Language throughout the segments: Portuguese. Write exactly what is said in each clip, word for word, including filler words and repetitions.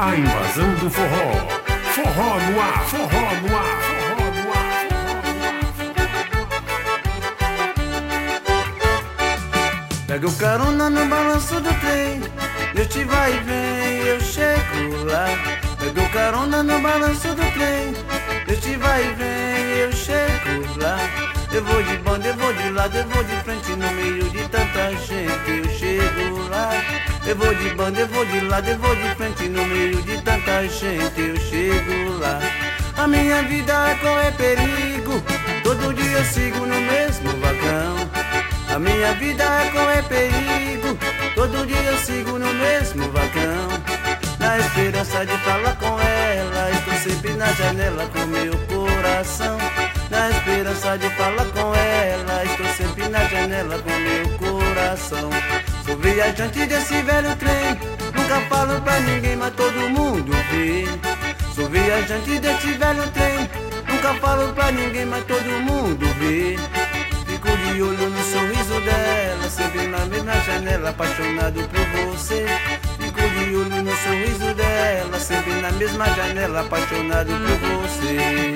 A invasão do forró. Forró no ar, forró no ar, forró no ar. Pega o carona no balanço do trem, este vai e vem, eu chego lá. Pega o carona no balanço do trem, este vai e vem, eu chego lá. Eu vou de banda, eu vou de lado, eu vou de frente no meio de tanta gente, eu chego lá. Eu vou de banda, eu vou de lado, eu vou de frente no meio de tanta gente, eu chego lá. A minha vida é correr perigo, todo dia eu sigo no mesmo vagão. A minha vida é correr perigo, todo dia eu sigo no mesmo vagão. Na esperança de falar com ela, estou sempre na janela com meu coração. Na esperança de falar com ela, estou sempre na janela com meu coração. Sou viajante desse velho trem, nunca falo pra ninguém, mas todo mundo vê. Sou viajante desse velho trem, nunca falo pra ninguém, mas todo mundo vê. Fico de olho no sorriso dela, sempre na mesma janela, apaixonado por você. Fico de olho no sorriso dela, sempre na mesma janela, apaixonado por você.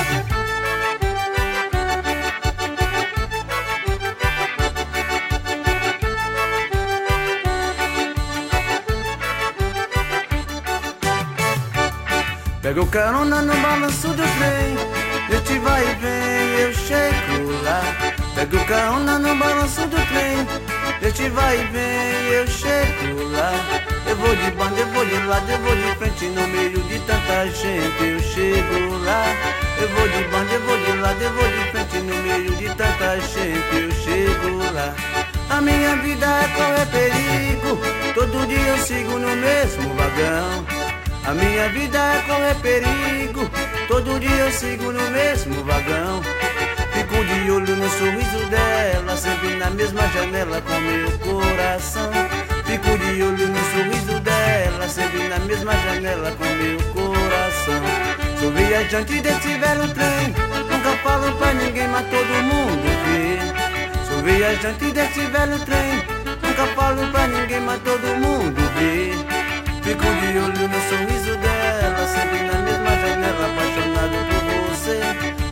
Pega o carona no balanço do trem, este vai e vem, eu chego lá. Pega o carona no balanço do trem, este vai e vem, eu chego lá. Eu vou de banda, eu vou de lado, eu vou de frente no meio de tanta gente, eu chego lá. Eu vou de banda, eu vou de lado, eu vou de frente no meio de tanta gente, eu chego lá. A minha vida é correr perigo, todo dia eu sigo no mesmo vagão. A minha vida é correr perigo, todo dia eu sigo no mesmo vagão. Fico de olho no sorriso dela, sempre na mesma janela com meu coração. Fico de olho no sorriso dela, sempre na mesma janela com meu coração. Sou viajante desse velho trem, nunca falo pra ninguém, mas todo mundo vê. Sou viajante desse velho trem, nunca falo pra ninguém, mas todo mundo vê. Fico de olho no sorriso dela, sempre na mesma janela, apaixonado por você.